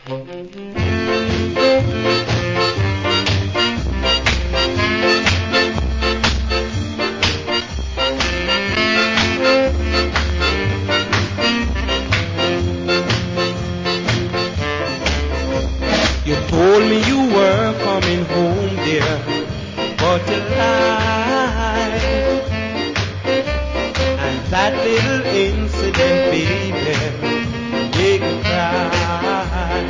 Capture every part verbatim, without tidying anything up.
You told me you were coming home, dear, but you lied. And that little incident, baby, make me cry.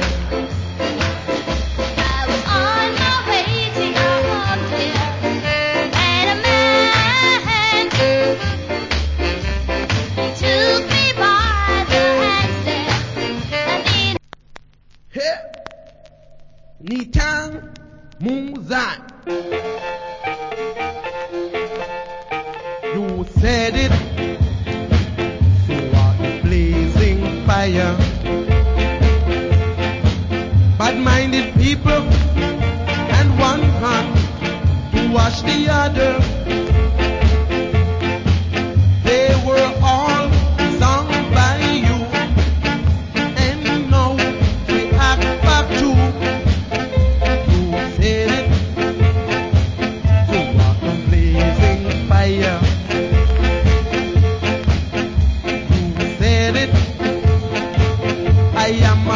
I was on my way to your home, dear, and a man took me by the hand, said, "Nandini." Hey, Nitang Mungzan. You said it, so are the blazing fire. Bad-minded people and one hand to wash the other. They were all sung by you, and now we act back to. You said it, so are the blazing fire.